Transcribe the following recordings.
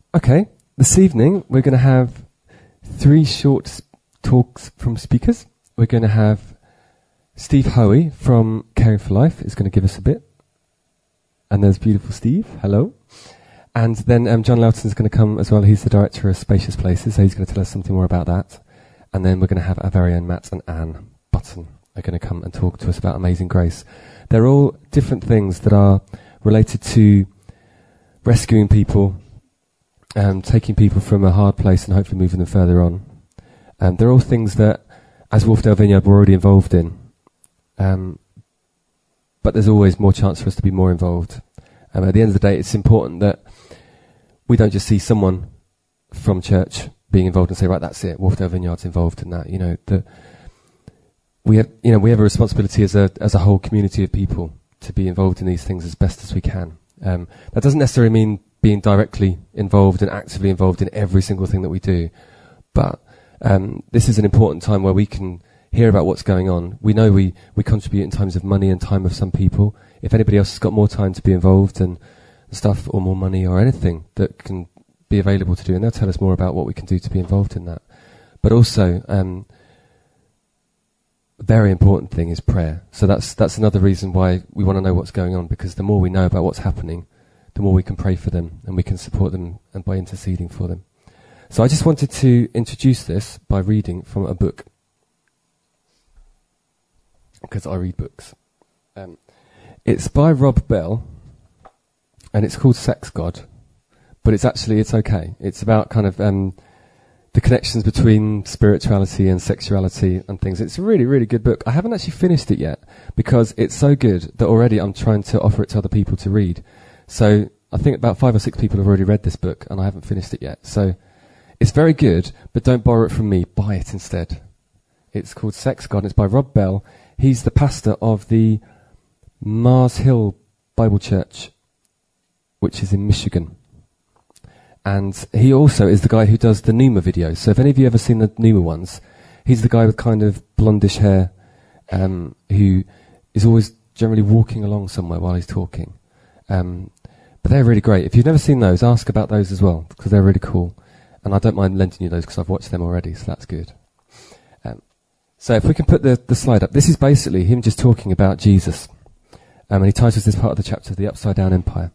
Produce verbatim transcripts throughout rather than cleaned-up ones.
Okay, this evening we're going to have three short s- talks from speakers. We're going to have Steve Hoey from Caring for Life is going to give us a bit. And there's beautiful Steve, hello. And then um, John Lelton is going to come as well. He's the director of Spacious Places, so he's going to tell us something more about that. And then we're going to have our very own Matt and Anne Button are going to come and talk to us about Amazing Grace. They're all different things that are related to rescuing people, um, taking people from a hard place and hopefully moving them further on. Um, they're all things that, as Wharfdale Vineyard, we're already involved in. Um, but there's always more chance for us to be more involved. Um, at the end of the day, it's important that we don't just see someone from church being involved and say, right, that's it, Wharfdale Vineyard's involved in that. You know, that we have, you know, we have a responsibility as a as a whole community of people to be involved in these things as best as we can. Um, that doesn't necessarily mean being directly involved and actively involved in every single thing that we do, but um, this is an important time where we can hear about what's going on. We know we, we contribute in times of money and time of some people. If anybody else has got more time to be involved and stuff, or more money or anything that can be available to do, and they'll tell us more about what we can do to be involved in that. But also, um, a very important thing is prayer. So that's that's another reason why we want to know what's going on, because the more we know about what's happening, the more we can pray for them and we can support them and by interceding for them. So I just wanted to introduce this by reading from a book, because I read books. Um, it's by Rob Bell, and it's called Sex God, but it's actually, it's okay. It's about kind of um, the connections between spirituality and sexuality and things. It's a really, really good book. I haven't actually finished it yet, because it's so good that already I'm trying to offer it to other people to read. So I think about five or six people have already read this book, and I haven't finished it yet. So it's very good, but don't borrow it from me. Buy it instead. It's called Sex God, and it's by Rob Bell. He's the pastor of the Mars Hill Bible Church, which is in Michigan. And he also is the guy who does the Numa videos. So if any of you ever seen the Numa ones, he's the guy with kind of blondish hair, um, who is always generally walking along somewhere while he's talking. Um, but they're really great. If you've never seen those, ask about those as well, because they're really cool. And I don't mind lending you those because I've watched them already, so that's good. Um, so if we can put the, the slide up. This is basically him just talking about Jesus. Um, and he titles this part of the chapter, The Upside Down Empire.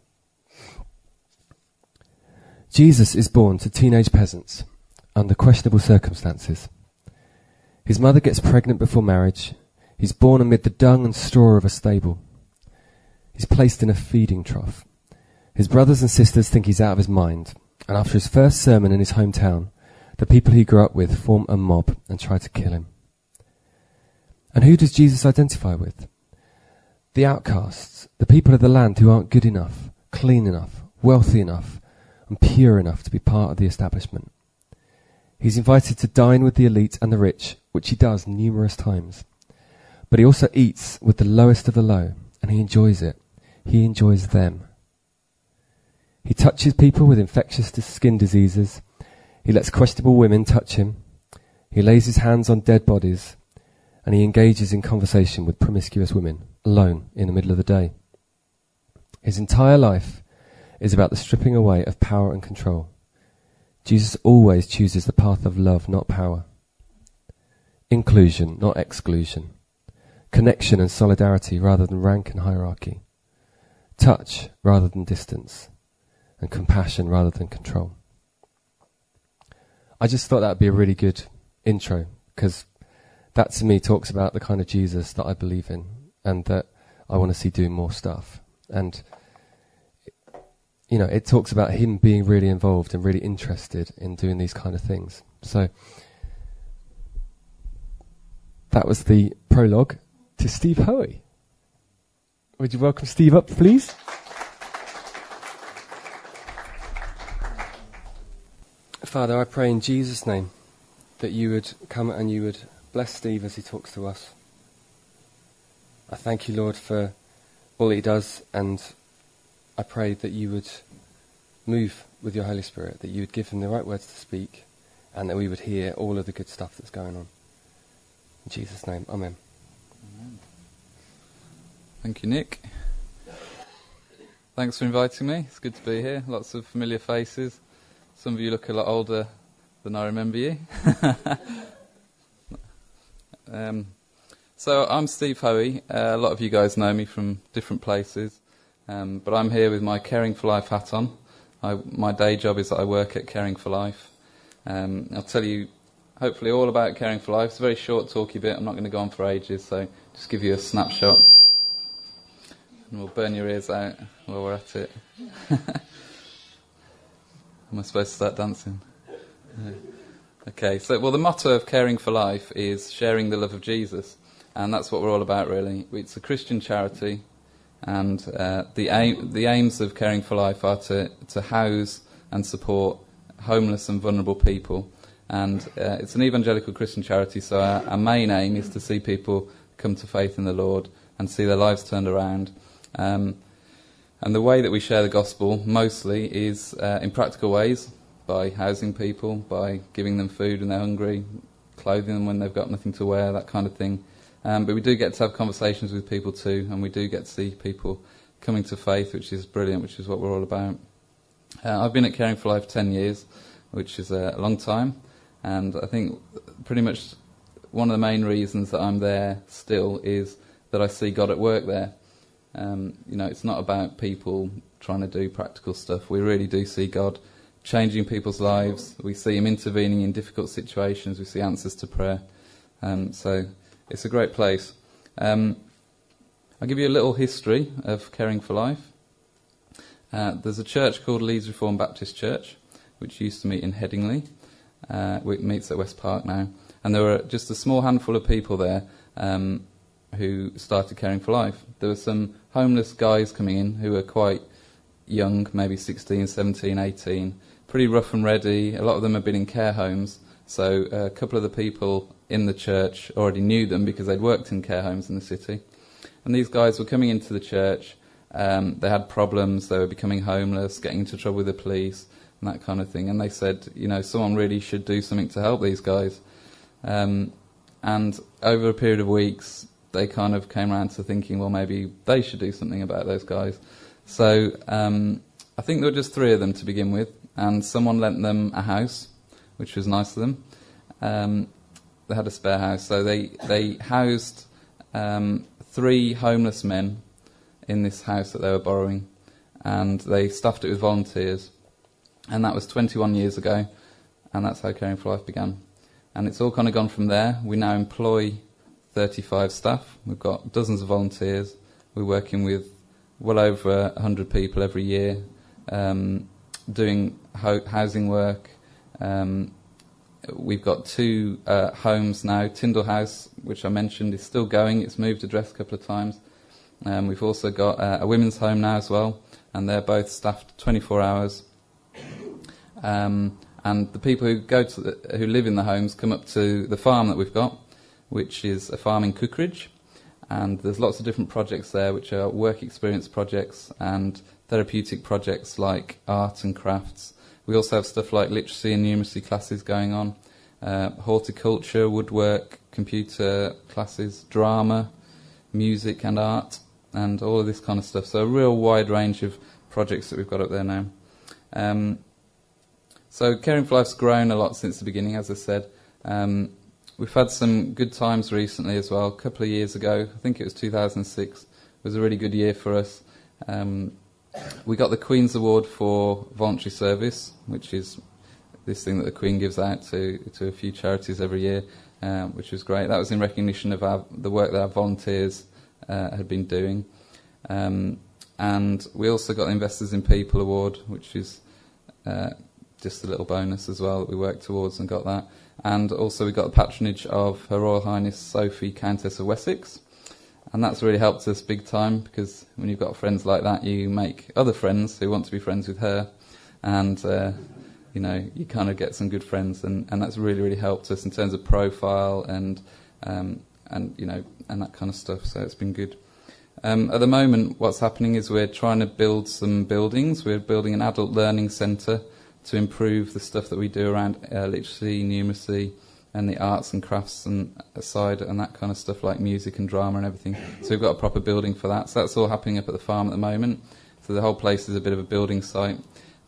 Jesus is born to teenage peasants under questionable circumstances. His mother gets pregnant before marriage. He's born amid the dung and straw of a stable. He's placed in a feeding trough. His brothers and sisters think he's out of his mind, and after his first sermon in his hometown, the people he grew up with form a mob and try to kill him. And who does Jesus identify with? The outcasts, the people of the land who aren't good enough, clean enough, wealthy enough, and pure enough to be part of the establishment. He's invited to dine with the elite and the rich, which he does numerous times. But he also eats with the lowest of the low, and he enjoys it. He enjoys them. He touches people with infectious skin diseases. He lets questionable women touch him. He lays his hands on dead bodies, and he engages in conversation with promiscuous women, alone in the middle of the day. His entire life is about the stripping away of power and control. Jesus always chooses the path of love, not power. Inclusion, not exclusion. Connection and solidarity rather than rank and hierarchy. Touch rather than distance. And compassion rather than control. I just thought that would be a really good intro, because that to me talks about the kind of Jesus that I believe in and that I want to see doing more stuff. And you know, it talks about him being really involved and really interested in doing these kind of things. So that was the prologue to Steve Hoey. Would you welcome Steve up, please? Father, I pray in Jesus' name that you would come and you would bless Steve as he talks to us. I thank you, Lord, for all he does, and I pray that you would move with your Holy Spirit, that you would give him the right words to speak, and that we would hear all of the good stuff that's going on. In Jesus' name, amen. Amen. Thank you, Nick. Thanks for inviting me. It's good to be here. Lots of familiar faces. Some of you look a lot older than I remember you. um, so I'm Steve Hoey. Uh, a lot of you guys know me from different places, um, but I'm here with my Caring for Life hat on. I, my day job is that I work at Caring for Life. Um, I'll tell you hopefully all about Caring for Life. It's a very short, talky bit. I'm not going to go on for ages, so just give you a snapshot. And we'll burn your ears out while we're at it. Am I supposed to start dancing? No. Okay, so, well, the motto of Caring for Life is sharing the love of Jesus, and that's what we're all about, really. It's a Christian charity, and uh, the aim, the aims of Caring for Life are to, to house and support homeless and vulnerable people, and uh, it's an evangelical Christian charity, so our, our main aim is to see people come to faith in the Lord and see their lives turned around. Um, And the way that we share the gospel mostly is uh, in practical ways, by housing people, by giving them food when they're hungry, clothing them when they've got nothing to wear, that kind of thing. Um, but we do get to have conversations with people too, and we do get to see people coming to faith, which is brilliant, which is what we're all about. Uh, I've been at Caring for Life ten years, which is a long time, and I think pretty much one of the main reasons that I'm there still is that I see God at work there. Um, you know, it's not about people trying to do practical stuff. We really do see God changing people's lives. We see him intervening in difficult situations. We see answers to prayer. Um, so it's a great place. Um, I'll give you a little history of Caring for Life. Uh, there's a church called Leeds Reformed Baptist Church, which used to meet in Headingley. Uh, it meets at West Park now. And there were just a small handful of people there um, who started Caring for Life. There were some homeless guys coming in who were quite young, maybe sixteen, seventeen, eighteen, pretty rough and ready. A lot of them had been in care homes, so a couple of the people in the church already knew them because they'd worked in care homes in the city. And these guys were coming into the church. Um, they had problems, they were becoming homeless, getting into trouble with the police, and that kind of thing. And they said, you know, someone really should do something to help these guys. Um, and over a period of weeks, they kind of came around to thinking, well, maybe they should do something about those guys. So um, I think there were just three of them to begin with, and someone lent them a house, which was nice of them. Um, they had a spare house, so they, they housed um, three homeless men in this house that they were borrowing, and they stuffed it with volunteers. And that was twenty-one years ago, and that's how Caring for Life began. And it's all kind of gone from there. We now employ thirty-five staff. We've got dozens of volunteers. We're working with well over one hundred people every year, um, doing ho- housing work. Um, we've got two uh, homes now. Tyndall House, which I mentioned, is still going. It's moved address a couple of times. Um, we've also got uh, a women's home now as well, and they're both staffed twenty-four hours. Um, and the people who go to the, who live in the homes come up to the farm that we've got, which is a farm in Cookridge, and there's lots of different projects there, which are work experience projects and therapeutic projects like art and crafts. We also have stuff like literacy and numeracy classes going on, uh, horticulture, woodwork, computer classes, drama, music and art, and all of this kind of stuff. So a real wide range of projects that we've got up there now. Um, so Caring for Life's grown a lot since the beginning, as I said. Um, We've had some good times recently as well. A couple of years ago, I think it was two thousand six, was a really good year for us. Um, we got the Queen's Award for voluntary service, which is this thing that the Queen gives out to, to a few charities every year, um, which was great. That was in recognition of our, the work that our volunteers uh, had been doing. Um, and we also got the Investors in People Award, which is uh, just a little bonus as well that we worked towards and got that. And also we got the patronage of Her Royal Highness Sophie, Countess of Wessex. And that's really helped us big time, because when you've got friends like that, you make other friends who want to be friends with her. And, uh, you know, you kind of get some good friends. And, and that's really, really helped us in terms of profile and, um, and you know, and that kind of stuff. So it's been good. Um, at the moment, what's happening is we're trying to build some buildings. We're building an adult learning centre to improve the stuff that we do around uh, literacy, numeracy, and the arts and crafts and side and that kind of stuff like music and drama and everything. So we've got a proper building for that. So that's all happening up at the farm at the moment. So the whole place is a bit of a building site.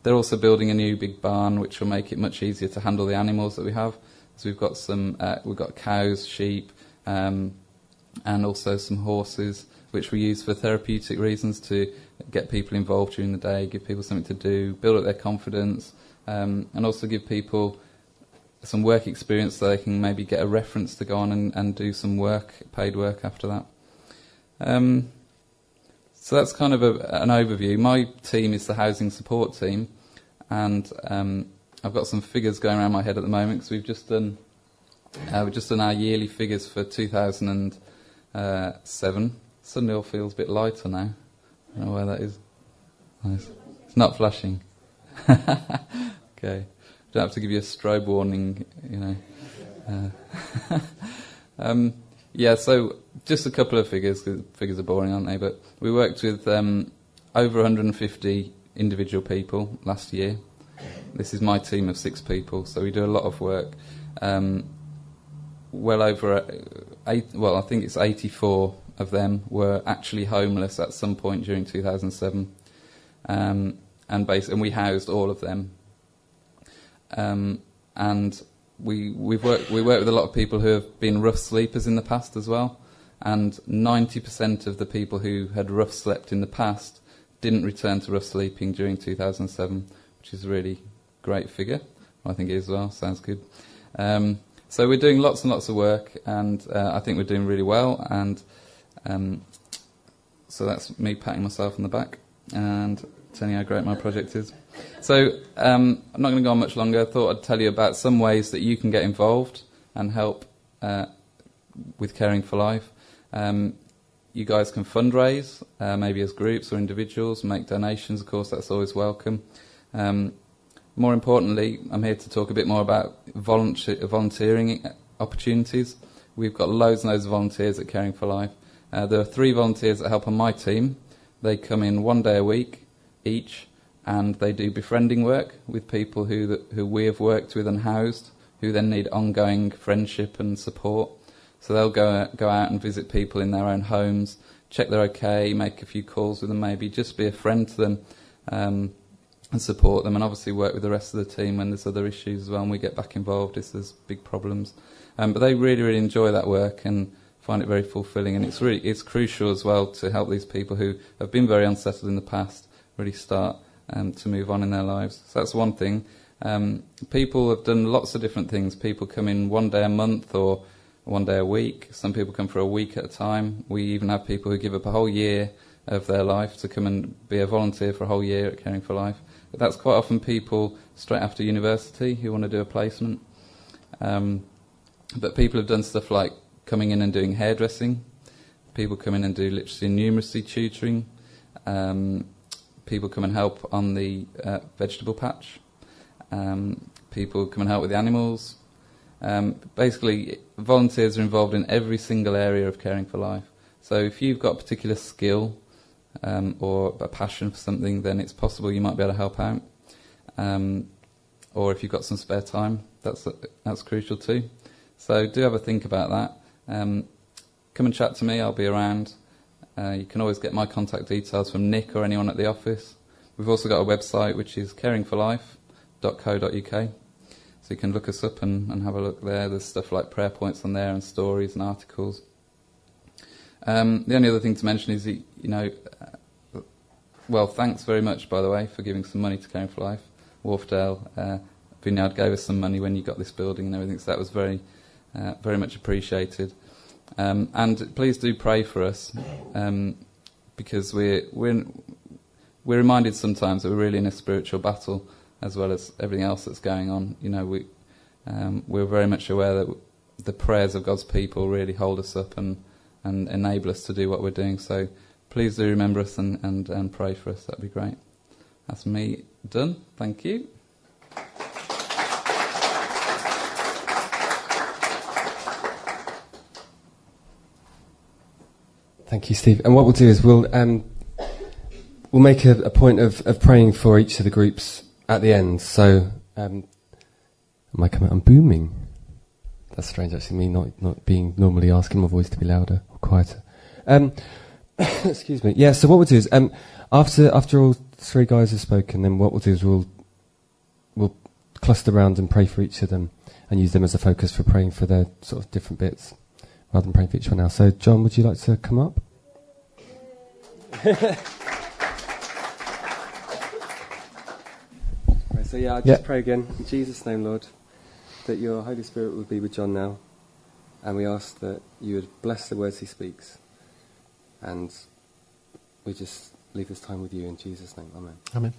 they're also building a new big barn, which will make it much easier to handle the animals that we have. So we've got some, uh, we've got cows, sheep, um, and also some horses, which we use for therapeutic reasons to get people involved during the day, give people something to do, build up their confidence, um, and also give people some work experience so they can maybe get a reference to go on and, and do some work, paid work after that. Um, so that's kind of a, an overview. My team is the housing support team, and um, I've got some figures going around my head at the moment because we've just done uh, we've just done our yearly figures for two thousand seven. Suddenly all feels a bit lighter now. I don't know where that is. Nice. It's not flashing. Okay. Don't have to give you a strobe warning, you know. Uh, um, yeah, so just a couple of figures, because figures are boring, aren't they? But we worked with um, over one hundred fifty individual people last year. This is my team of six people, so we do a lot of work. Um, well over eight, well, I think it's eighty-four of them were actually homeless at some point during two thousand seven, um, and bas- and we housed all of them. Um, and we we've worked we work with a lot of people who have been rough sleepers in the past as well, and ninety percent of the people who had rough slept in the past didn't return to rough sleeping during two thousand seven, which is a really great figure. I think it is as well. Sounds good. Um, so we're doing lots and lots of work, and uh, I think we're doing really well. And um, so that's me patting myself on the back and telling you how great my project is. So um, I'm not going to go on much longer. I thought I'd tell you about some ways that you can get involved and help uh, with Caring for Life. Um, you guys can fundraise, uh, maybe as groups or individuals, make donations. Of course, that's always welcome. Um, more importantly, I'm here to talk a bit more about volunteer- volunteering opportunities. We've got loads and loads of volunteers at Caring for Life. Uh, there are three volunteers that help on my team. They come in one day a week each, and they do befriending work with people who who we have worked with and housed, who then need ongoing friendship and support. So they'll go go out and visit people in their own homes, check they're okay, make a few calls with them, maybe just be a friend to them, um, and support them, and obviously work with the rest of the team when there's other issues as well, and we get back involved if there's big problems. Um, but they really, really enjoy that work and find it very fulfilling, and it's really it's crucial as well to help these people who have been very unsettled in the past really start um, to move on in their lives. So that's one thing. Um, people have done lots of different things. People come in one day a month or one day a week. Some people come for a week at a time. We even have people who give up a whole year of their life to come and be a volunteer for a whole year at Caring for Life. But that's quite often people straight after university who want to do a placement. Um, but people have done stuff like coming in and doing hairdressing. People come in and do literacy and numeracy tutoring. Um, people come and help on the uh, vegetable patch. Um, people come and help with the animals. Um, basically, volunteers are involved in every single area of Caring for Life. So if you've got a particular skill um, or a passion for something, then it's possible you might be able to help out. Um, or if you've got some spare time, that's that's crucial too. So do have a think about that. Um, come and chat to me, I'll be around. Uh, you can always get my contact details from Nick or anyone at the office. We've also got a website which is caring for life dot co dot uk. So you can look us up and, and have a look there. There's stuff like prayer points on there and stories and articles. Um, the only other thing to mention is, you know, uh, well, thanks very much, by the way, for giving some money to Caring for Life. Wharfdale uh, Vineyard gave us some money when you got this building and everything, so that was very, uh, very much appreciated. Um, and please do pray for us, um, because we're, we're, we're reminded sometimes that we're really in a spiritual battle, as well as everything else that's going on. You know, we, um, we're very much aware that the prayers of God's people really hold us up and, and enable us to do what we're doing. So please do remember us and, and, and pray for us. That'd be great. That's me done. Thank you. Thank you, Steve. And what we'll do is we'll um, we'll make a, a point of, of praying for each of the groups at the end. So, um, am I coming? I'm booming. That's strange, actually. Me not not being normally asking my voice to be louder or quieter. Um, excuse me. Yeah. So what we'll do is um, after after all three guys have spoken, then what we'll do is we'll we'll cluster around and pray for each of them and use them as a focus for praying for their sort of different bits rather than praying for each one now. So, John, would you like to come up? Right, so, yeah, I'll just yeah. pray again. In Jesus' name, Lord, that your Holy Spirit would be with John now. And we ask that you would bless the words he speaks. And we just leave this time with you in Jesus' name. Amen. Amen.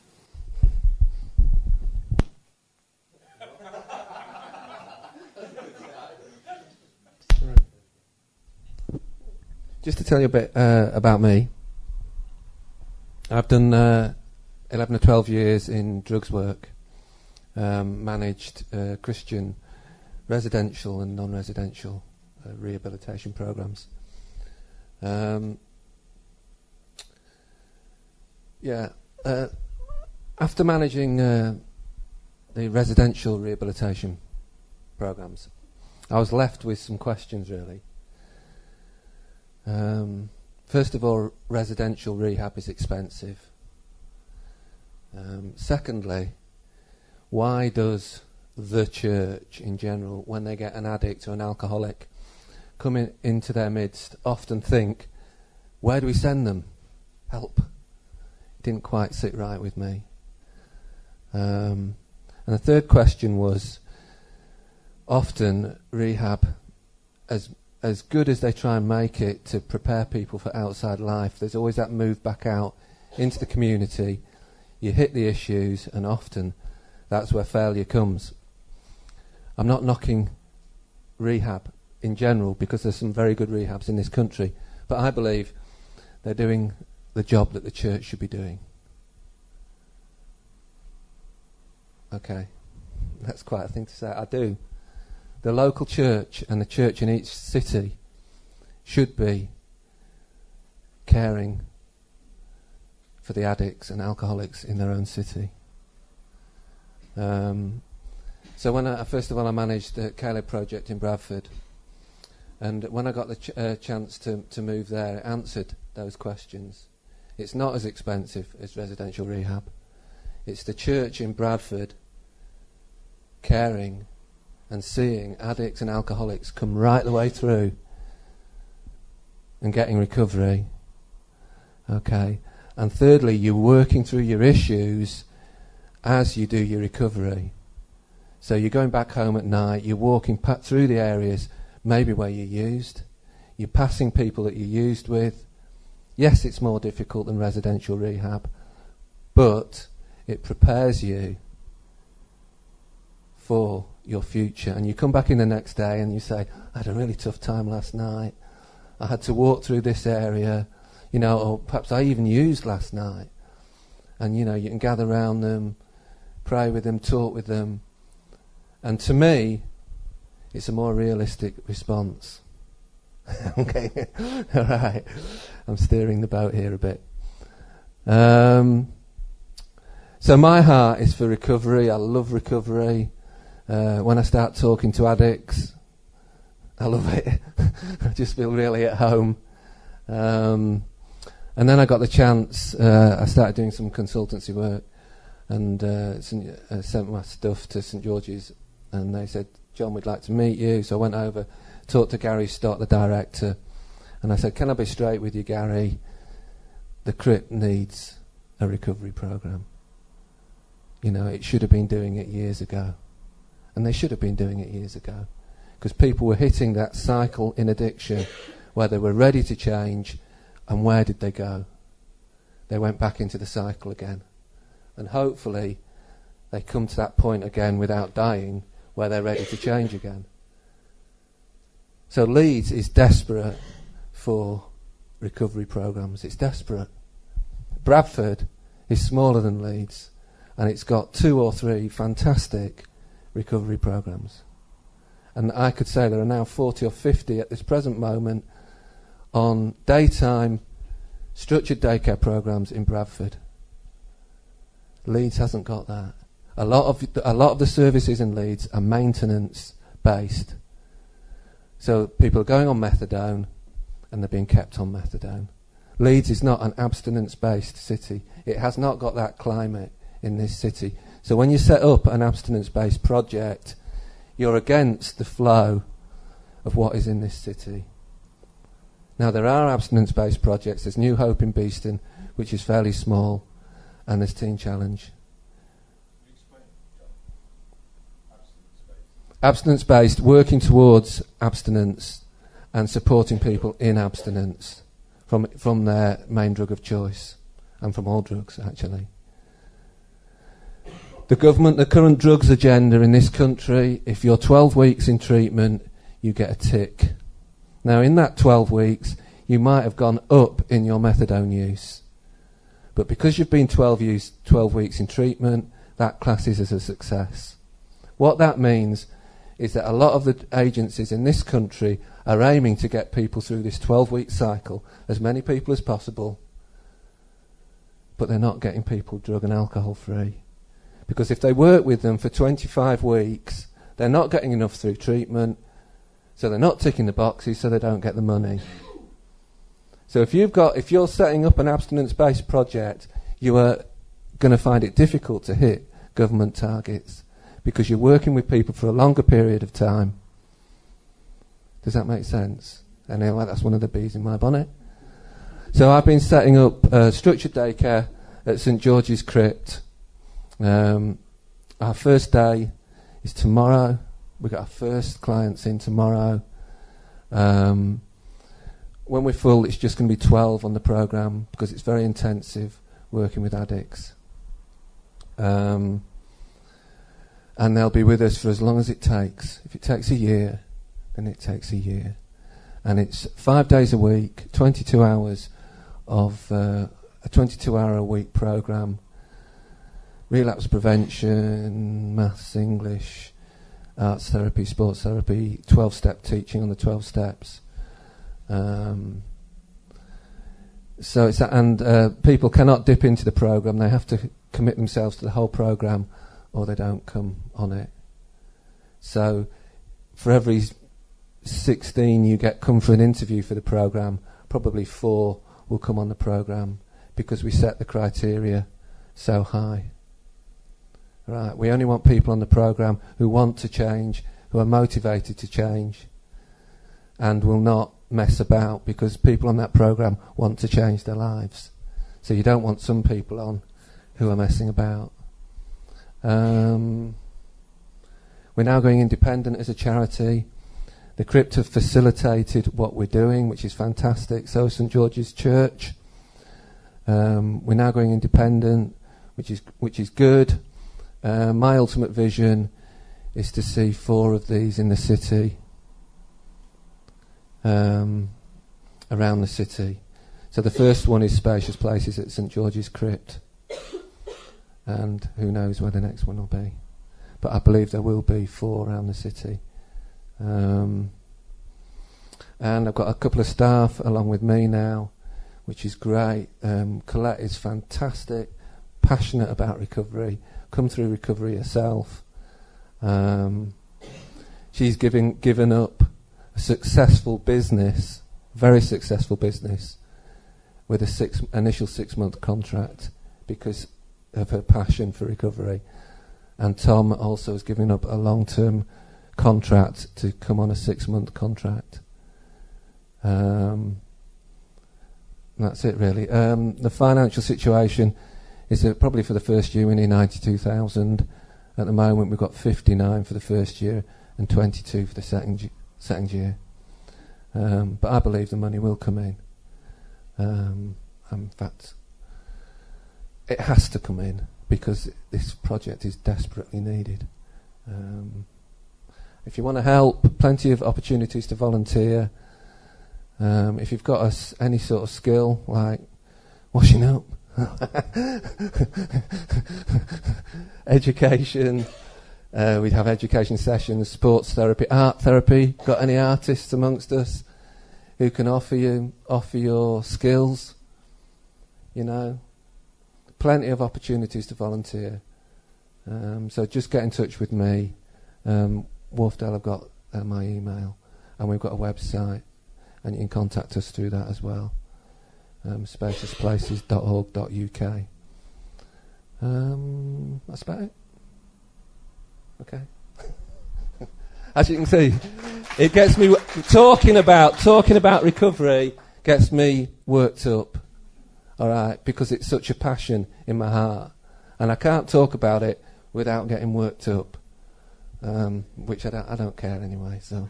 Just to tell you a bit uh, about me, I've done uh, eleven or twelve years in drugs work, um, managed uh, Christian residential and non-residential uh, rehabilitation programs. Um, yeah, uh, after managing uh, the residential rehabilitation programs, I was left with some questions really. Um, first of all, residential rehab is expensive. Um, secondly, why does the church in general, when they get an addict or an alcoholic come in, into their midst, often think, where do we send them? Help. It didn't quite sit right with me. Um, and the third question was, often rehab, as as good as they try and make it to prepare people for outside life, there's always that move back out into the community. You hit the issues, and often that's where failure comes. I'm not knocking rehab in general, because there's some very good rehabs in this country, but I believe they're doing the job that the church should be doing. Okay, that's quite a thing to say. I do. The local church and the church in each city should be caring for the addicts and alcoholics in their own city. Um, so when I, first of all, I managed the Caleb project in Bradford, and when I got the ch- uh, chance to, to move there, it answered those questions. It's not as expensive as residential rehab. It's the church in Bradford caring and seeing addicts and alcoholics come right the way through and getting recovery. Okay. And thirdly, you're working through your issues as you do your recovery. So you're going back home at night, you're walking pa- through the areas maybe where you used, you're passing people that you used with. Yes, it's more difficult than residential rehab, but it prepares you for your future. And you come back in the next day and you say, I had a really tough time last night. I had to walk through this area, you know, or perhaps I even used last night. And, you know, you can gather around them, pray with them, talk with them. And to me, it's a more realistic response. Okay, all right. I'm steering the boat here a bit. Um, so my heart is for recovery. I love recovery. Uh, when I start talking to addicts, I love it. I just feel really at home. Um, and then I got the chance, uh, I started doing some consultancy work, and uh, Saint, uh, sent my stuff to St George's, and they said, John, we'd like to meet you. So I went over, talked to Gary Stott, the director, and I said, can I be straight with you, Gary? The Crypt needs a recovery program. You know, it should have been doing it years ago. And they should have been doing it years ago, because people were hitting that cycle in addiction where they were ready to change, and where did they go? They went back into the cycle again. And hopefully they come to that point again without dying, where they're ready to change again. So Leeds is desperate for recovery programs. It's desperate. Bradford is smaller than Leeds, and it's got two or three fantastic recovery programs. And I could say there are now forty or fifty at this present moment on daytime structured daycare programs in Bradford. Leeds hasn't got that. A lot of a lot of the services in Leeds are maintenance based. So people are going on methadone and they're being kept on methadone. Leeds is not an abstinence based city. It has not got that climate in this city. So when you set up an abstinence-based project, you're against the flow of what is in this city. Now, there are abstinence-based projects. There's New Hope in Beeston, which is fairly small, and there's Teen Challenge. Abstinence-based, working towards abstinence and supporting people in abstinence from from their main drug of choice, and from all drugs, actually. The government, the current drugs agenda in this country, if you're twelve weeks in treatment, you get a tick. Now, in that twelve weeks, you might have gone up in your methadone use. But because you've been twelve, use, twelve weeks in treatment, that classes as a success. What that means is that a lot of the agencies in this country are aiming to get people through this twelve-week cycle, as many people as possible, but they're not getting people drug and alcohol free. Because if they work with them for twenty-five weeks, they're not getting enough through treatment, so they're not ticking the boxes, so they don't get the money. So if you've got, if you're setting up an abstinence-based project, you are going to find it difficult to hit government targets, because you're working with people for a longer period of time. Does that make sense? Anyway, that's one of the bees in my bonnet. So I've been setting up uh, structured daycare at St George's Crypt. Um, our first day is tomorrow. We've got our first clients in tomorrow. Um, when we're full, it's just going to be twelve on the programme, because it's very intensive working with addicts. Um, and they'll be with us for as long as it takes. If it takes a year, then it takes a year. And it's five days a week, twenty-two hours of uh, a twenty-two hour a week programme. Relapse prevention, maths, English, arts therapy, sports therapy, twelve-step teaching on the twelve steps. Um, so it's that, and uh, people cannot dip into the programme. They have to commit themselves to the whole programme, or they don't come on it. So for every sixteen you get come for an interview for the programme, probably four will come on the programme, because we set the criteria so high. Right, we only want people on the programme who want to change, who are motivated to change, and will not mess about, because people on that programme want to change their lives. So you don't want some people on who are messing about. Um, we're now going independent as a charity. The Crypt have facilitated what we're doing, which is fantastic. So St George's Church. Um, we're now going independent, which is which is good. Uh, my ultimate vision is to see four of these in the city, um, around the city. So the first one is Spacious Places at St George's Crypt, and who knows where the next one will be. But I believe there will be four around the city. Um, and I've got a couple of staff along with me now, which is great. Um, Colette is fantastic, passionate about recovery, come through recovery herself. Um, she's given given up a successful business, very successful business, with a six initial six month contract because of her passion for recovery. And Tom also has given up a long term contract to come on a six month contract. Um, that's it really. Um, the financial situation is that probably for the first year we need ninety-two thousand. At the moment we've got fifty-nine for the first year and twenty-two for the second second year. Um, but I believe the money will come in. Um, in fact, it has to come in because this project is desperately needed. Um, if you want to help, plenty of opportunities to volunteer. Um, if you've got a s- any sort of skill like washing up, education, uh, we have education sessions, sports therapy, art therapy. Got any artists amongst us who can offer you offer your skills? You know, plenty of opportunities to volunteer. Um, so just get in touch with me. Um, Wharfdale have got uh, my email, and we've got a website, and you can contact us through that as well. Um, spaciousplaces dot org dot U K. Um, that's about it. Okay. As you can see, it gets me w- talking about talking about recovery gets me worked up. All right, because it's such a passion in my heart, and I can't talk about it without getting worked up, um, which I don't, I don't care anyway. So.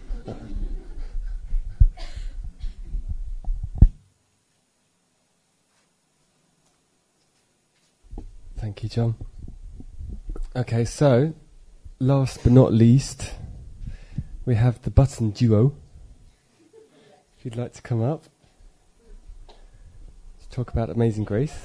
Thank you, John. Okay, so last but not least, we have the Button Duo. If you'd like to come up to talk about Amazing Grace.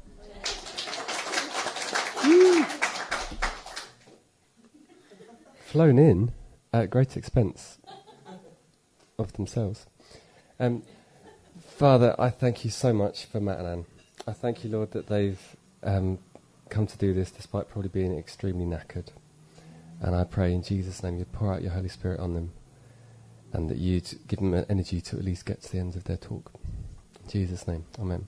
Flown in at great expense of themselves. Um, Father, I thank you so much for Matt and Anne. I thank you, Lord, that they've um, come to do this despite probably being extremely knackered. And I pray in Jesus' name you'd pour out your Holy Spirit on them and that you'd give them energy to at least get to the end of their talk. In Jesus' name, amen.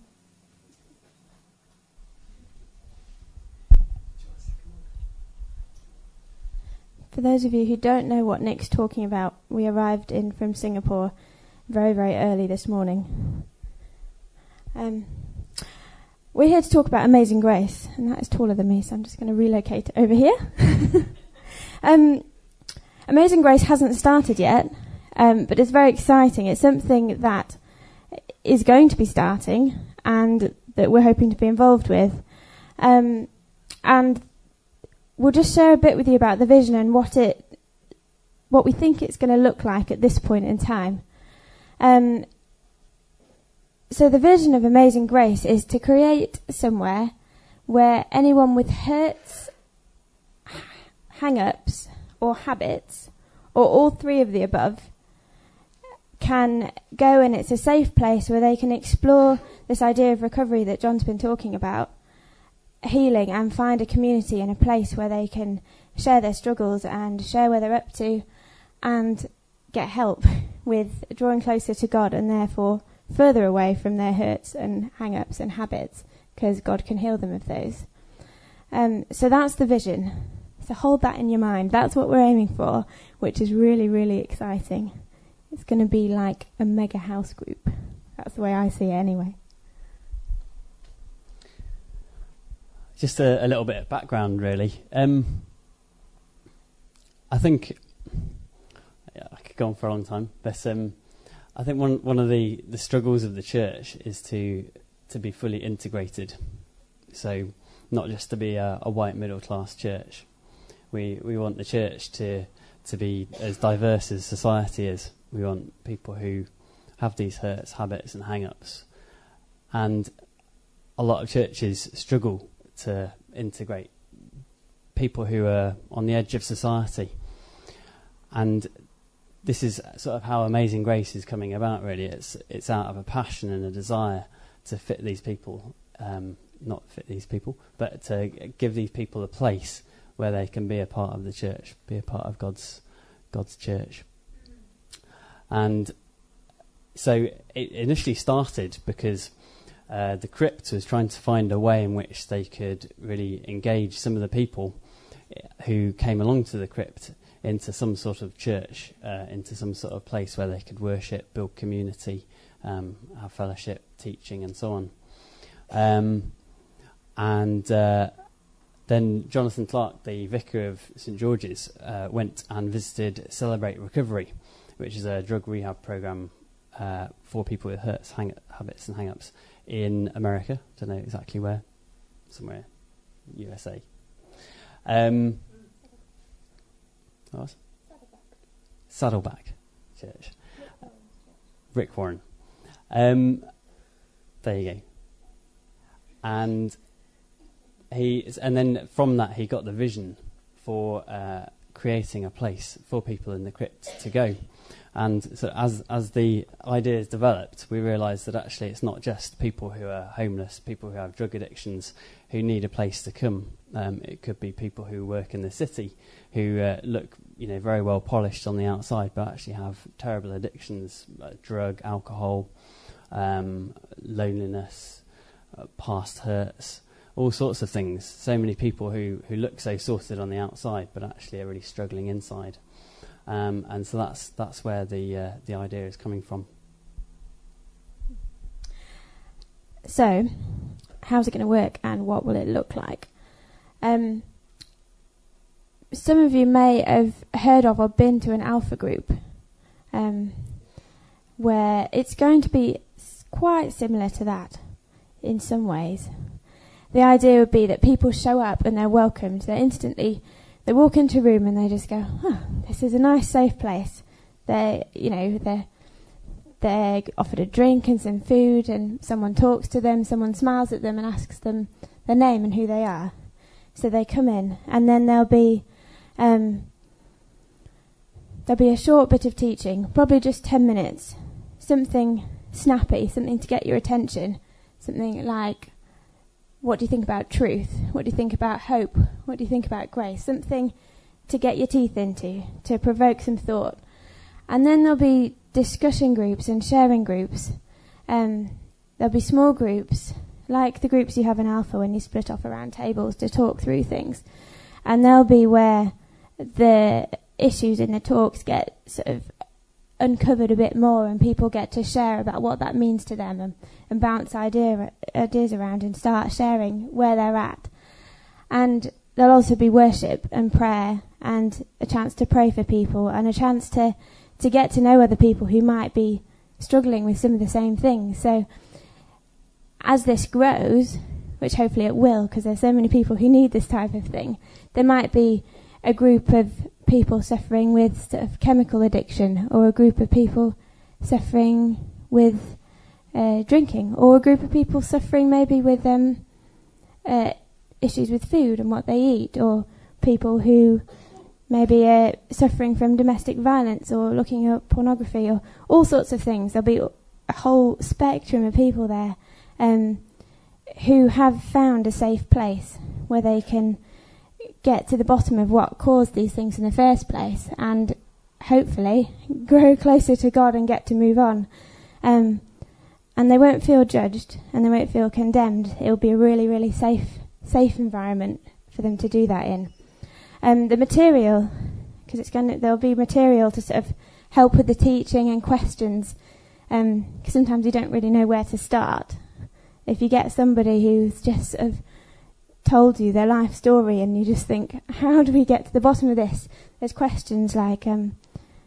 For those of you who don't know what Nick's talking about, we arrived in from Singapore very, very early this morning. Um, we're here to talk about Amazing Grace, and that is taller than me, so I'm just going to relocate over here. um, Amazing Grace hasn't started yet, um, but it's very exciting. It's something that is going to be starting and that we're hoping to be involved with. Um, and we'll just share a bit with you about the vision and what it, what we think it's going to look like at this point in time. Um, so the vision of Amazing Grace is to create somewhere where anyone with hurts, hang-ups, or habits, or all three of the above, can go, and it's a safe place where they can explore this idea of recovery that John's been talking about, healing, and find a community and a place where they can share their struggles and share where they're up to and get help with drawing closer to God and therefore further away from their hurts and hang-ups and habits, because God can heal them of those. Um, so that's the vision. So hold that in your mind. That's what we're aiming for, which is really, really exciting. It's going to be like a mega house group. That's the way I see it anyway. Just a, a little bit of background, really. Um, I think yeah, I could go on for a long time, but um, I think one one of the, the struggles of the church is to to be fully integrated. So not just to be a, a white middle class church. We we want the church to to be as diverse as society is. We want people who have these hurts, habits, and hang-ups. And a lot of churches struggle to integrate people who are on the edge of society. And this is sort of how Amazing Grace is coming about, really. It's it's out of a passion and a desire to fit these people, um, not fit these people, but to give these people a place where they can be a part of the church, be a part of God's God's church. And so it initially started because uh, the Crypt was trying to find a way in which they could really engage some of the people who came along to the Crypt into some sort of church, uh, into some sort of place where they could worship, build community, um, have fellowship, teaching, and so on. Um, and uh, then Jonathan Clark, the vicar of St George's, uh, went and visited Celebrate Recovery, which is a drug rehab program uh, for people with hurts, hang- habits, and hang-ups in America. Don't know exactly where, somewhere, U S A. Um, what? Saddleback Church. Rick Warren. Um, there you go. And he, and then from that he got the vision for uh, creating a place for people in the Crypt to go. And so as as the ideas developed, we realised that actually it's not just people who are homeless, people who have drug addictions, who need a place to come. Um, it could be people who work in the city, who uh, look, you know, very well polished on the outside, but actually have terrible addictions, uh, drug, alcohol, um, loneliness, uh, past hurts, all sorts of things. So many people who, who look so sorted on the outside, but actually are really struggling inside. Um, and so that's that's where the uh, the idea is coming from. So, how's it going to work, and what will it look like? Um, some of you may have heard of or been to an alpha group, um, where it's going to be s- quite similar to that in some ways. The idea would be that people show up and they're welcomed. They're instantly, they walk into a room and they just go, "Oh, this is a nice, safe place." They, you know, they're they're offered a drink and some food, and someone talks to them. Someone smiles at them and asks them their name and who they are. So they come in, and then there'll be um, there'll be a short bit of teaching, probably just ten minutes, something snappy, something to get your attention, something like, what do you think about truth? What do you think about hope? What do you think about grace? Something to get your teeth into, to provoke some thought. And then there'll be discussion groups and sharing groups. Um, there'll be small groups, like the groups you have in Alpha when you split off around tables to talk through things. And they'll be where the issues in the talks get sort of uncovered a bit more, and people get to share about what that means to them, and, and bounce idea, ideas around and start sharing where they're at. And there'll also be worship and prayer, and a chance to pray for people, and a chance to, to get to know other people who might be struggling with some of the same things. So as this grows, which hopefully it will, because there's so many people who need this type of thing, there might be a group of people suffering with sort of chemical addiction, or a group of people suffering with uh, drinking, or a group of people suffering maybe with um, uh, issues with food and what they eat, or people who maybe are suffering from domestic violence or looking at pornography, or all sorts of things. There'll be a whole spectrum of people there um, who have found a safe place where they can get to the bottom of what caused these things in the first place, and hopefully grow closer to God and get to move on. Um, and they won't feel judged, and they won't feel condemned. It'll be a really, really safe, safe environment for them to do that in. Um, the material, because it's going, there'll be material to sort of help with the teaching and questions. Um, 'cause sometimes you don't really know where to start. If you get somebody who's just sort of told you their life story, and you just think, how do we get to the bottom of this? There's questions like, um,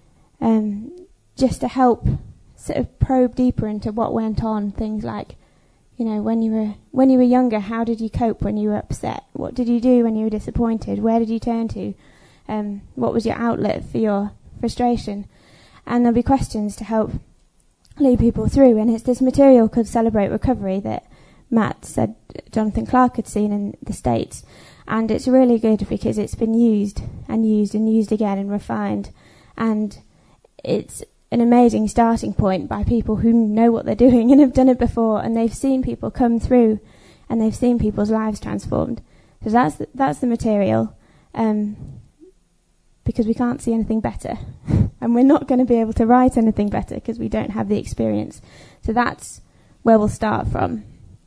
um, just to help sort of probe deeper into what went on. Things like, you know, when you were when you were younger, how did you cope when you were upset? What did you do when you were disappointed? Where did you turn to? Um, what was your outlet for your frustration? And there'll be questions to help lead people through. And it's this material called Celebrate Recovery that Matt said Jonathan Clark had seen in the States, and it's really good because it's been used and used and used again and refined, and it's an amazing starting point by people who know what they're doing and have done it before, and they've seen people come through and they've seen people's lives transformed. So that's the, that's the material, um, because we can't see anything better and we're not going to be able to write anything better because we don't have the experience. So that's where we'll start from.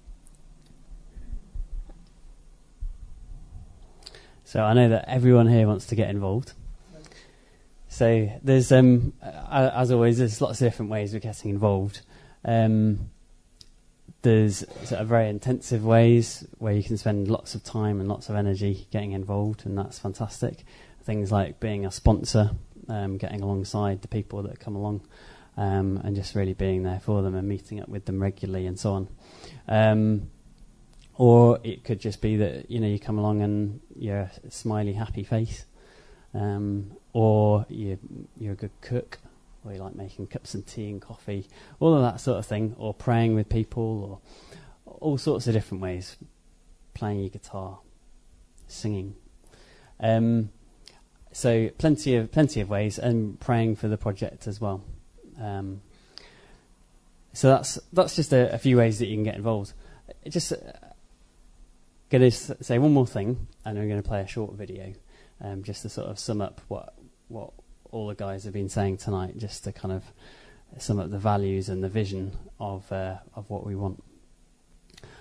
So I know that everyone here wants to get involved. So there's, um, as always, there's lots of different ways of getting involved. Um, there's sort of very intensive ways where you can spend lots of time and lots of energy getting involved, and that's fantastic. Things like being a sponsor, um, getting alongside the people that come along, um, and just really being there for them and meeting up with them regularly and so on. Um, or it could just be that, you know, you come along and you're a smiley, happy face. Um, or you, you're a good cook, or you like making cups of tea and coffee, all of that sort of thing, or praying with people, or all sorts of different ways, playing your guitar, singing. Um, so plenty of plenty of ways, and praying for the project as well. Um, so that's that's just a, a few ways that you can get involved. Just uh, going to say one more thing, and I'm going to play a short video. Um, just to sort of sum up what what all the guys have been saying tonight, just to kind of sum up the values and the vision of uh, of what we want.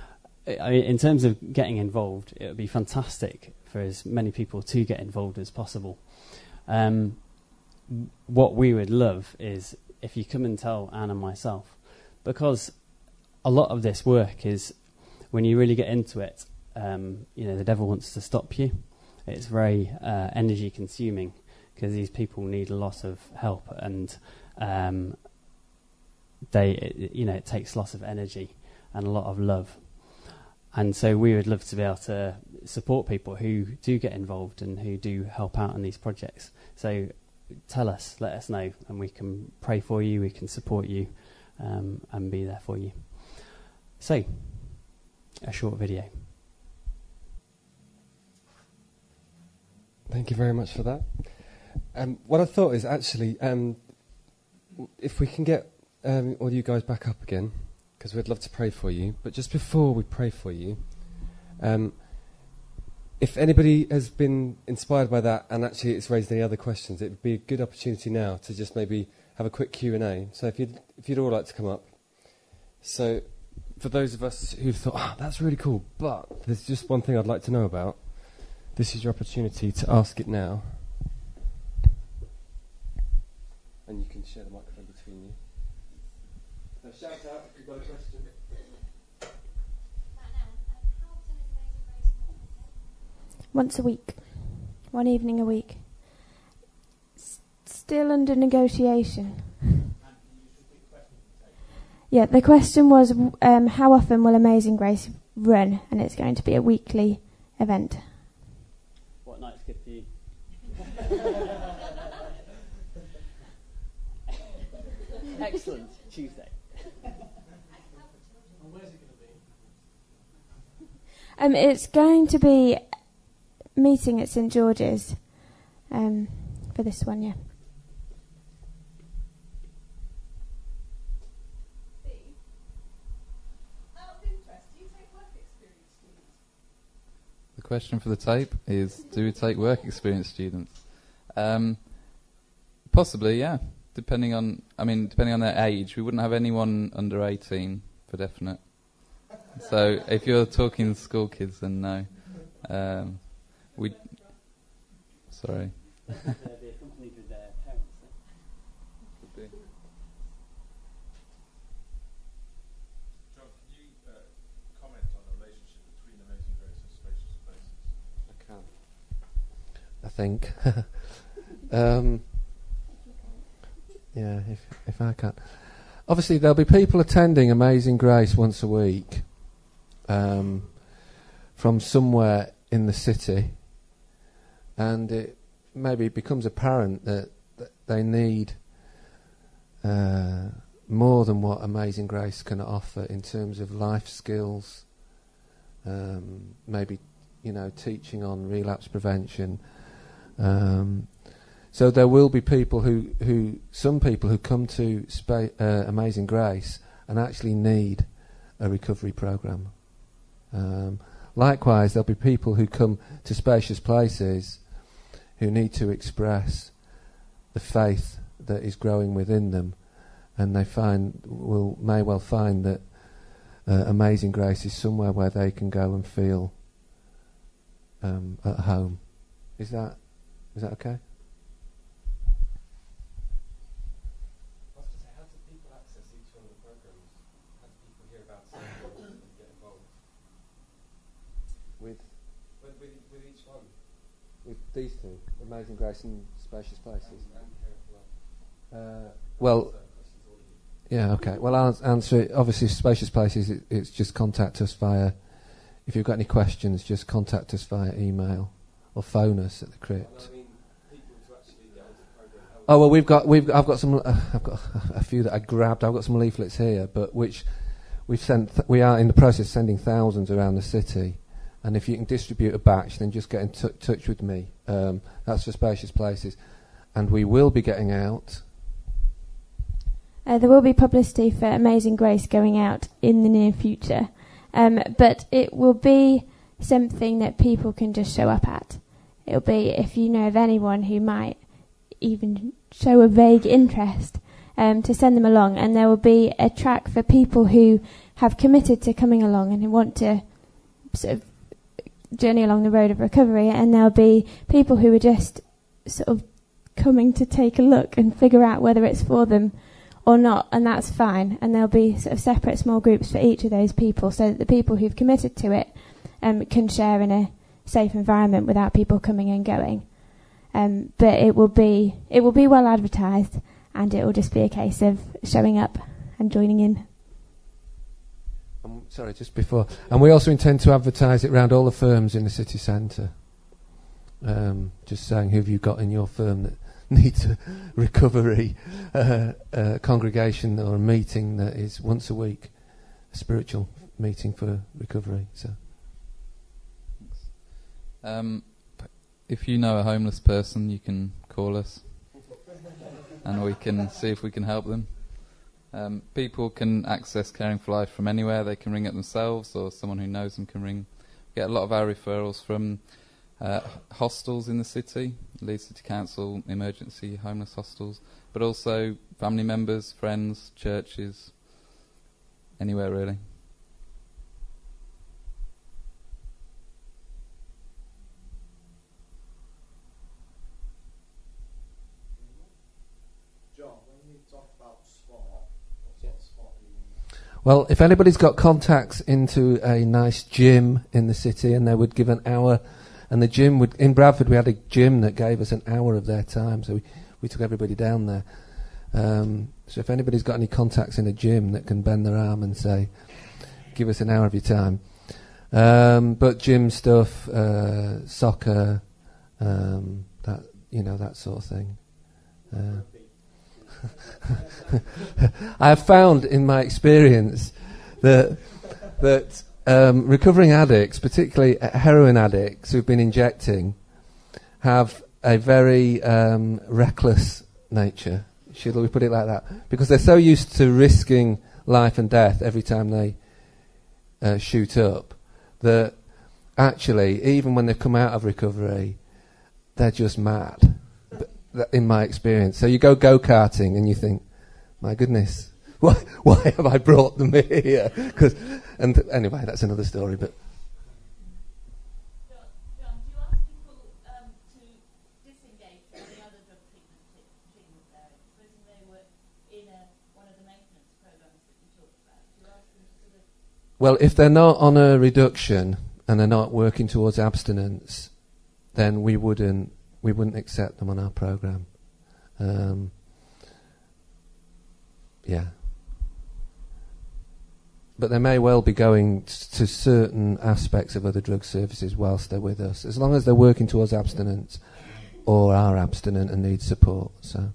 I mean, in terms of getting involved, it would be fantastic for as many people to get involved as possible. Um, what we would love is if you come and tell Anne and myself, because a lot of this work is, when you really get into it, um, you know, the devil wants to stop you. It's very uh, energy consuming because these people need a lot of help, and um, they, it, you know, it takes lots of energy and a lot of love. And so we would love to be able to support people who do get involved and who do help out in these projects. So tell us, let us know, and we can pray for you, we can support you, um, and be there for you. So, a short video. Thank you very much for that. Um, what I thought is actually, um, if we can get um, all you guys back up again, because we'd love to pray for you. But just before we pray for you, um, if anybody has been inspired by that and actually it's raised any other questions, it would be a good opportunity now to just maybe have a quick Q and A. So if you'd, if you'd all like to come up. So for those of us who've thought, oh, that's really cool, but there's just one thing I'd like to know about, this is your opportunity to ask it now. And you can share the microphone between you. Now shout out if you've got a question. Once a week. One evening a week. S- still under negotiation. Yeah, the question was, um, how often will Amazing Grace run? And it's going to be a weekly event. What night's good for you? Excellent. Tuesday. Um, it's going to be meeting at St George's um, for this one, yeah. The question for the tape is, do we take work experience students? Um, possibly, yeah. Depending on, I mean, depending on their age, we wouldn't have anyone under eighteen for definite. So if you're talking school kids, then no. Um, we. Sorry. They'd be accompanied with their parents. Could be. John, can you uh, comment on the relationship between Amazing Grace and Spacious Places? I think. um, yeah, if if I can. Obviously, there'll be people attending Amazing Grace once a week um, from somewhere in the city, and it maybe becomes apparent that, that they need uh, more than what Amazing Grace can offer in terms of life skills, um, maybe, you know, teaching on relapse prevention. Um, so there will be people who, who some people who come to spa- uh, Amazing Grace and actually need a recovery program. Um, likewise, there'll be people who come to Spacious Places who need to express the faith that is growing within them, and they find will may well find that uh, Amazing Grace is somewhere where they can go and feel um, at home. Is that is that okay? I was going to say, how do people access each one of the programs? How do people hear about something and get involved? With With, with, with each one? with these two, Amazing Grace and Spacious Places. And, and Care for Life. Uh, well, yeah, okay. Well, I'll answer it. Obviously, Spacious Places, it, it's just contact us via, if you've got any questions, just contact us via email or phone us at the crypt. I mean, people to actually get onto the program. Oh well, we've got we've I've got some uh, I've got a few that I grabbed. I've got some leaflets here, but which we've sent. Th- we are in the process of sending thousands around the city, and if you can distribute a batch, then just get in t- touch with me. Um, that's for Spacious Places, and we will be getting out. Uh, there will be publicity for Amazing Grace going out in the near future, um, but it will be something that people can just show up at. It'll be, if you know of anyone who might even show a vague interest, um, to send them along, and there will be a track for people who have committed to coming along and who want to sort of journey along the road of recovery, and there'll be people who are just sort of coming to take a look and figure out whether it's for them or not, and that's fine. And there'll be sort of separate small groups for each of those people, so that the people who've committed to it um, can share in a safe environment without people coming and going. Um, but it will be it will be well advertised, and it will just be a case of showing up and joining in. Um, sorry, just before, and we also intend to advertise it around all the firms in the city centre. Um, just saying, who have you got in your firm that needs a recovery uh, uh, congregation or a meeting that is once a week, a spiritual meeting for recovery. So, um, if you know a homeless person, you can call us, and we can see if we can help them. Um, people can access Caring for Life from anywhere. They can ring it themselves, or someone who knows them can ring. We get a lot of our referrals from uh, hostels in the city, Leeds City Council, emergency homeless hostels, but also family members, friends, churches, anywhere really. well, if anybody's got contacts into a nice gym in the city, and they would give an hour, and the gym would, in Bradford we had a gym that gave us an hour of their time, so we, we took everybody down there. Um, so if anybody's got any contacts in a gym that can bend their arm and say, give us an hour of your time. Um, but gym stuff, uh, soccer, um, that, you know, that sort of thing. Uh, I have found in my experience that that um, recovering addicts, particularly heroin addicts who've been injecting, have a very um, reckless nature. Should we put it like that? Because they're so used to risking life and death every time they uh, shoot up that actually, even when they've come out of recovery, they're just mad. In my experience. So you go go-karting and you think, my goodness, why why have I brought them here? Cause, and th- anyway, that's another story. But John, John, do you ask people um, to disengage from the other drug treatment treatment areas? Supposing they were in a, one of the maintenance programs that you talked about, do you ask them to sort of... well, if they're not on a reduction and they're not working towards abstinence, then we wouldn't we wouldn't accept them on our programme. Um, yeah. But they may well be going t- to certain aspects of other drug services whilst they're with us, as long as they're working towards abstinence or are abstinent and need support. So.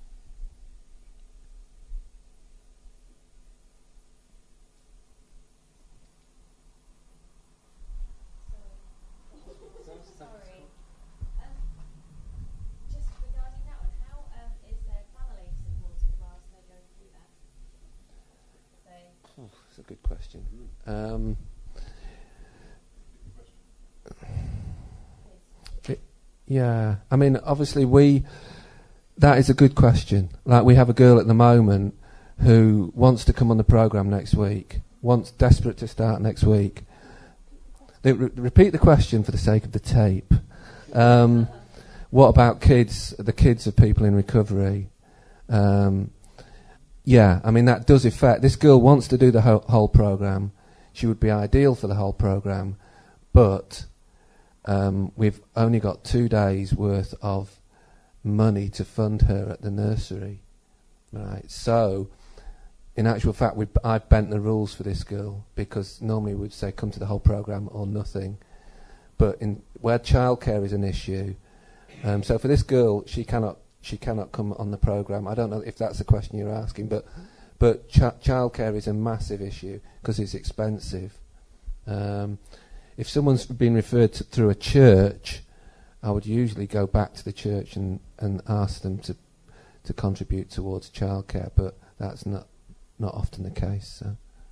That's a good question. Um, it, yeah, I mean, obviously we, that is a good question. Like, we have a girl at the moment who wants to come on the programme next week, wants desperate to start next week. They re- repeat the question for the sake of the tape. Um, what about kids, the kids of people in recovery? Um, Yeah, I mean, that does affect... This girl wants to do the whole, whole programme. She would be ideal for the whole programme, but um, we've only got two days' worth of money to fund her at the nursery. Right, so, in actual fact, we've, I've bent the rules for this girl, because normally we'd say come to the whole programme or nothing. But in where childcare is an issue, um, so for this girl, she cannot... She cannot come on the programme. I don't know if that's the question you're asking, but but ch- childcare is a massive issue because it's expensive. Um, if someone's been referred to through a church, I would usually go back to the church and, and ask them to to contribute towards childcare, but that's not not often the case. So.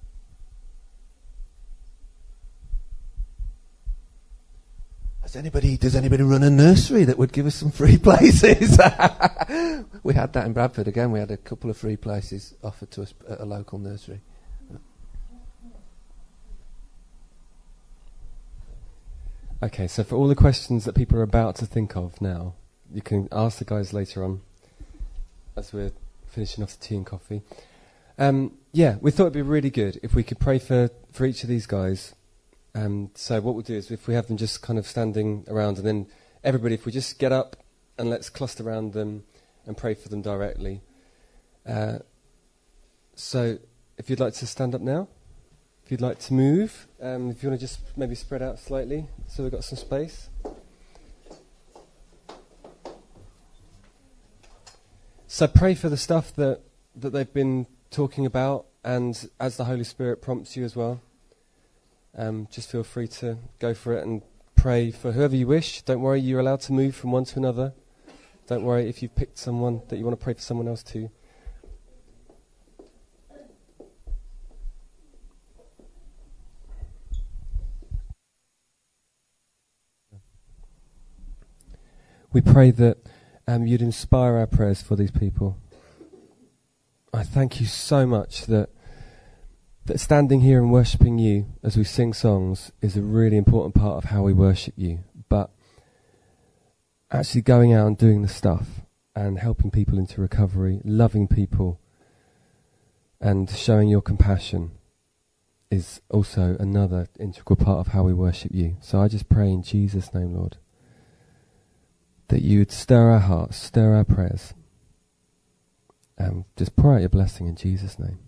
Has anybody, does anybody run a nursery that would give us some free places? We had that in Bradford again. We had a couple of free places offered to us at a local nursery. Okay, so for all the questions that people are about to think of now, you can ask the guys later on as we're finishing off the tea and coffee. Um, yeah, we thought it'd be really good if we could pray for, for each of these guys. Um, so what we'll do is if we have them just kind of standing around, and then everybody, if we just get up and let's cluster around them and pray for them directly. Uh, so if you'd like to stand up now. If you'd like to move, um, if you want to just maybe spread out slightly so we've got some space. So pray for the stuff that, that they've been talking about, and as the Holy Spirit prompts you as well, um, just feel free to go for it and pray for whoever you wish. Don't worry, you're allowed to move from one to another. Don't worry if you've picked someone that you want to pray for someone else too. We pray that um, you'd inspire our prayers for these people. I thank you so much that that standing here and worshipping you as we sing songs is a really important part of how we worship you. But actually going out and doing the stuff and helping people into recovery, loving people and showing your compassion is also another integral part of how we worship you. So I just pray in Jesus' name, Lord, that you would stir our hearts, stir our prayers, and just pour out your blessing in Jesus' name.